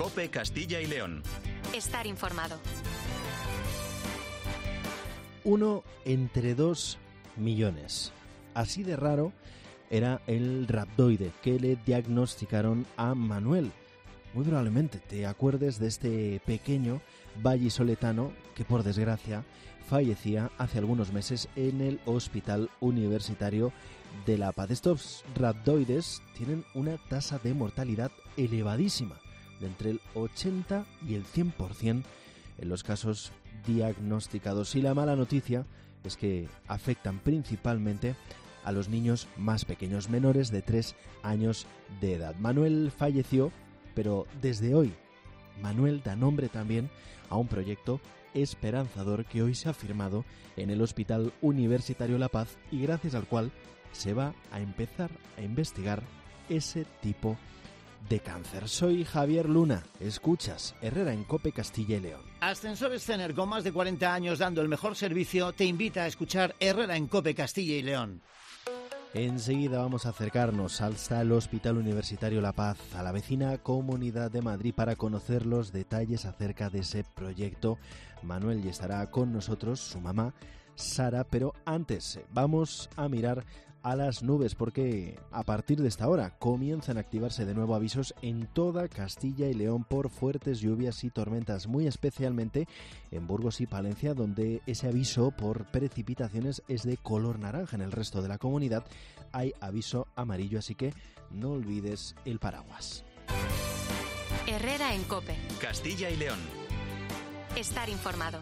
COPE Castilla y León. Estar informado. 1 entre 2 millones. Así de raro era el rhabdoide que le diagnosticaron a Manuel. Muy probablemente te acuerdes de este pequeño vallisoletano que por desgracia fallecía hace algunos meses en el Hospital Universitario de La Paz. Estos rhabdoides tienen una tasa de mortalidad elevadísima, de entre el 80 y el 100% en los casos diagnosticados. Y la mala noticia es que afectan principalmente a los niños más pequeños, menores de 3 años de edad. Manuel falleció, pero desde hoy Manuel da nombre también a un proyecto esperanzador que hoy se ha firmado en el Hospital Universitario La Paz y gracias al cual se va a empezar a investigar ese tipo de cáncer. Soy Javier Luna, escuchas Herrera en COPE Castilla y León. Ascensores Zener, con más de 40 años dando el mejor servicio, te invita a escuchar Herrera en COPE Castilla y León. Enseguida vamos a acercarnos hasta el Hospital Universitario La Paz, a la vecina Comunidad de Madrid, para conocer los detalles acerca de ese proyecto. Manuel, y estará con nosotros su mamá, Sara, pero antes vamos a mirar a las nubes porque a partir de esta hora comienzan a activarse de nuevo avisos en toda Castilla y León por fuertes lluvias y tormentas, muy especialmente en Burgos y Palencia, donde ese aviso por precipitaciones es de color naranja. En el resto de la comunidad hay aviso amarillo, así que no olvides el paraguas. Herrera en COPE. Castilla y León. Estar informado.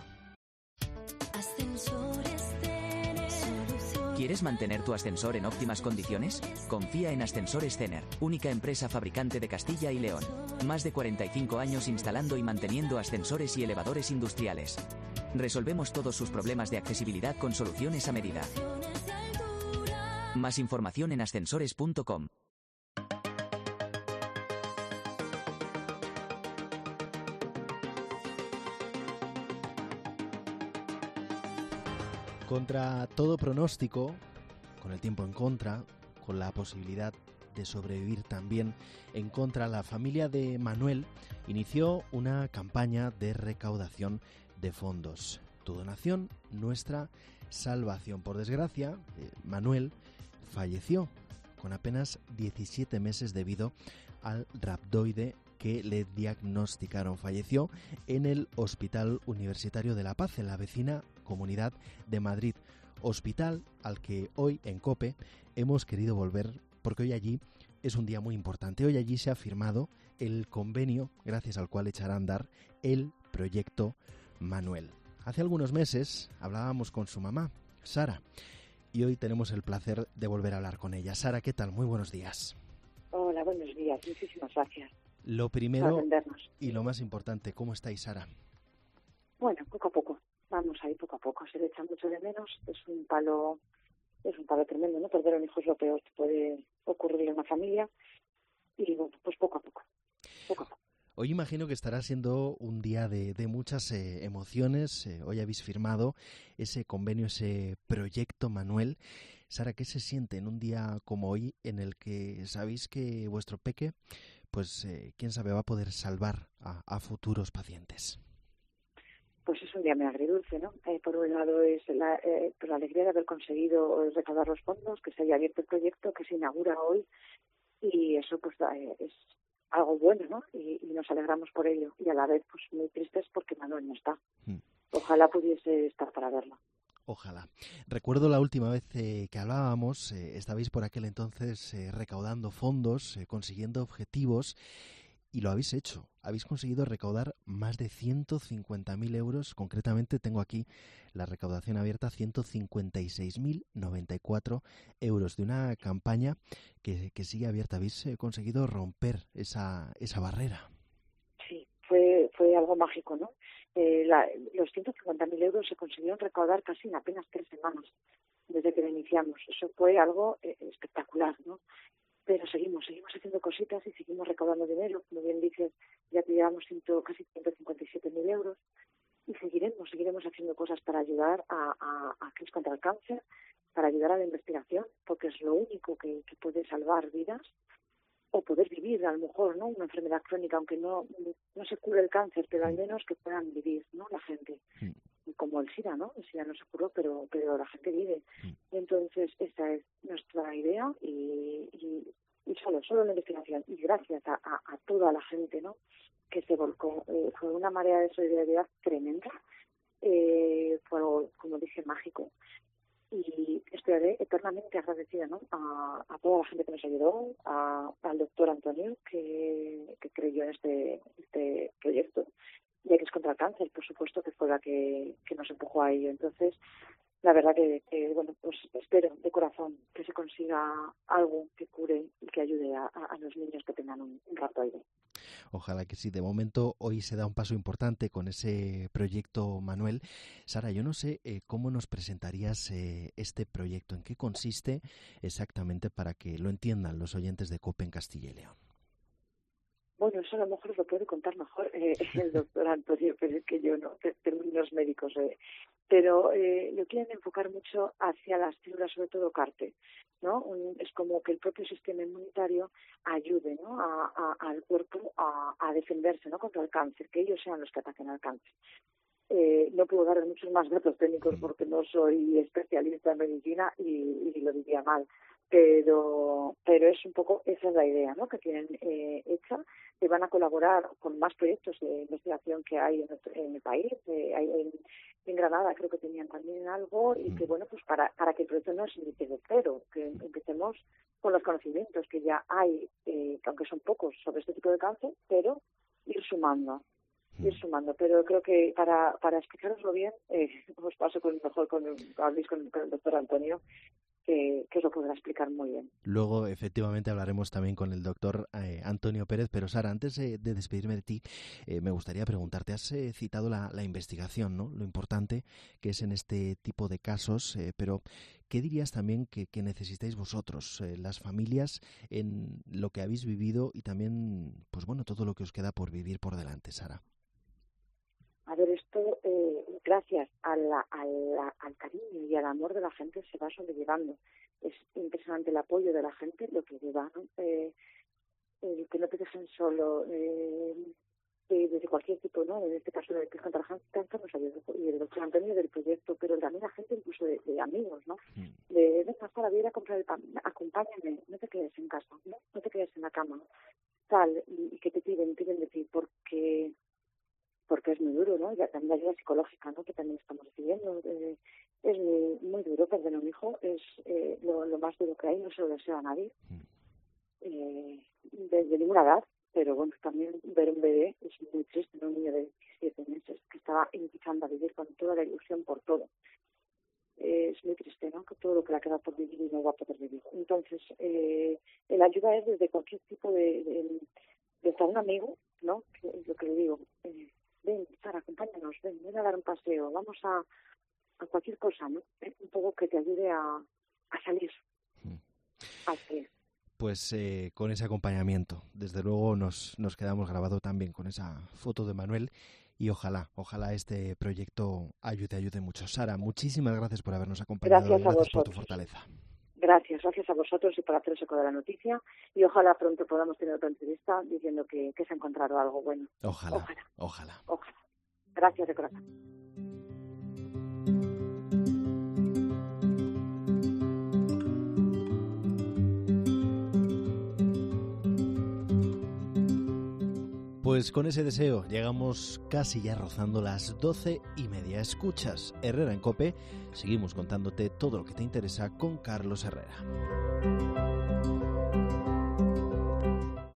¿Quieres mantener tu ascensor en óptimas condiciones? Confía en Ascensores Zener, única empresa fabricante de Castilla y León. Más de 45 años instalando y manteniendo ascensores y elevadores industriales. Resolvemos todos sus problemas de accesibilidad con soluciones a medida. Más información en ascensores.com. Contra todo pronóstico, con el tiempo en contra, con la posibilidad de sobrevivir también en contra, la familia de Manuel inició una campaña de recaudación de fondos. Tu donación, nuestra salvación. Por desgracia, Manuel falleció con apenas 17 meses debido al rhabdoide que le diagnosticaron. Falleció en el Hospital Universitario de La Paz, en la vecina Comunidad de Madrid, hospital al que hoy en COPE hemos querido volver porque hoy allí es un día muy importante. Hoy allí se ha firmado el convenio gracias al cual echará a andar el proyecto Manuel. Hace algunos meses hablábamos con su mamá, Sara, y hoy tenemos el placer de volver a hablar con ella. Sara, ¿qué tal? Muy buenos días. Hola, buenos días. Muchísimas gracias. Lo primero y lo más importante, ¿cómo estáis, Sara? Bueno, poco a poco. Vamos ahí poco a poco. Se le echa mucho de menos. Es un palo tremendo, ¿no? Perder a un hijo es lo peor que puede ocurrirle a una familia. Y bueno, pues poco a poco. Poco a poco. Hoy imagino que estará siendo un día de muchas emociones. Hoy habéis firmado ese convenio, ese proyecto Manuel. Sara, ¿qué se siente en un día como hoy en el que sabéis que vuestro peque, pues quién sabe, va a poder salvar a futuros pacientes? Pues es un día muy agridulce, ¿no? Por un lado es la alegría de haber conseguido recaudar los fondos, que se haya abierto el proyecto, que se inaugura hoy, y eso pues es algo bueno, ¿no? Y nos alegramos por ello. Y a la vez, pues muy tristes porque Manuel no está. Ojalá pudiese estar para verlo. Ojalá. Recuerdo la última vez que hablábamos, estabais por aquel entonces recaudando fondos, consiguiendo objetivos, y lo habéis hecho. Habéis conseguido recaudar más de 150.000 euros. Concretamente tengo aquí la recaudación abierta, 156.094 euros de una campaña que sigue abierta. Habéis conseguido romper esa barrera. Sí, fue algo mágico, ¿no? Los 150.000 euros se consiguieron recaudar casi en apenas 3 semanas desde que lo iniciamos. Eso fue algo espectacular, ¿no? Pero seguimos haciendo cositas y seguimos recaudando dinero. Como bien dices, ya llevamos casi 157.000 euros y seguiremos haciendo cosas para ayudar a Cris contra el cáncer, para ayudar a la investigación, porque es lo único que puede salvar vidas. o poder vivir, a lo mejor, ¿no? Una enfermedad crónica, aunque no se cure el cáncer, pero al menos que puedan vivir, ¿no? La gente. Como el SIDA, ¿no? El SIDA no se curó, pero la gente vive. Entonces, esta es nuestra idea y solo la investigación. Y gracias a toda la gente, ¿no? Que se volcó. Fue una marea de solidaridad tremenda. Fue algo, como dije, mágico. Y estaré eternamente agradecida, ¿no? A toda la gente que nos ayudó, al doctor Antonio, que creyó en este proyecto, y que es contra el cáncer, por supuesto, que fue la que nos empujó a ello. Entonces, la verdad que bueno, pues espero de corazón que se consiga algo que cure y que ayude a los niños que tengan un raptoide. Ojalá que sí. De momento, hoy se da un paso importante con ese proyecto, Manuel. Sara, yo no sé cómo nos presentarías este proyecto, en qué consiste exactamente para que lo entiendan los oyentes de COPE en Castilla y León. Bueno, eso a lo mejor lo puede contar mejor el doctor Antonio, pero es que yo no, términos médicos. Pero lo quieren enfocar mucho hacia las células, sobre todo CAR-T, ¿no? Es como que el propio sistema inmunitario ayude, ¿no? al cuerpo a defenderse, ¿no? Contra el cáncer, que ellos sean los que ataquen al cáncer. No puedo dar muchos más datos técnicos porque no soy especialista en medicina y lo diría mal. Pero es un poco, esa es la idea, ¿no? Que tienen hecha, que van a colaborar con más proyectos de investigación que hay en el país. Hay en Granada creo que tenían también algo, y que bueno, pues para que el proyecto no se inicie de cero, que empecemos con los conocimientos que ya hay, aunque son pocos, sobre este tipo de cáncer, pero ir sumando. Pero creo que para explicaroslo bien, os paso con el doctor Antonio, que os lo podrá explicar muy bien. Luego, efectivamente, hablaremos también con el doctor Antonio Pérez. Pero, Sara, antes de despedirme de ti, me gustaría preguntarte, has citado la investigación, ¿no? Lo importante que es en este tipo de casos, pero ¿qué dirías también que necesitáis vosotros, las familias, en lo que habéis vivido y también, pues bueno, todo lo que os queda por vivir por delante, Sara? A ver, esto, gracias al cariño y al amor de la gente, se va sobrellevando. Es impresionante el apoyo de la gente, lo que lleva, ¿no? Que no te dejen solo, desde cualquier tipo, ¿no? En este caso, de que es contra el cáncer, nos ayudó, y el doctor Antonio del proyecto, pero también la gente, incluso de amigos, ¿no? Venga, hasta la vida a comprar el pan, acompáñame, no te quedes en casa, no te quedes en la cama, tal, y que te piden de ti, porque es muy duro, ¿no? Ya también la ayuda psicológica, ¿no? Que también estamos recibiendo. Es muy duro perder un hijo, es lo más duro que hay, no se lo deseo a nadie, de ninguna edad, pero bueno, también ver un bebé es muy triste, ¿no? Un niño de 17 meses que estaba empezando a vivir con toda la ilusión por todo. Es muy triste, ¿no? Que todo lo que le queda por vivir y no va a poder vivir. Entonces, la ayuda es desde cualquier tipo de estar un amigo, ¿no? Que es lo que le digo. Ven, Sara, acompáñanos, ven a dar un paseo, vamos a cualquier cosa, ¿no? Un poco que te ayude a salir. Pues con ese acompañamiento, desde luego nos quedamos grabado también con esa foto de Manuel, y ojalá este proyecto ayude mucho. Sara, muchísimas gracias por habernos acompañado. Gracias por tu fortaleza. Gracias a vosotros y por haceros eco de la noticia, y ojalá pronto podamos tener otra entrevista diciendo que se ha encontrado algo bueno. Ojalá. Gracias de corazón. Pues con ese deseo llegamos casi ya rozando las 12:30. Escuchas Herrera en COPE. Seguimos contándote todo lo que te interesa con Carlos Herrera.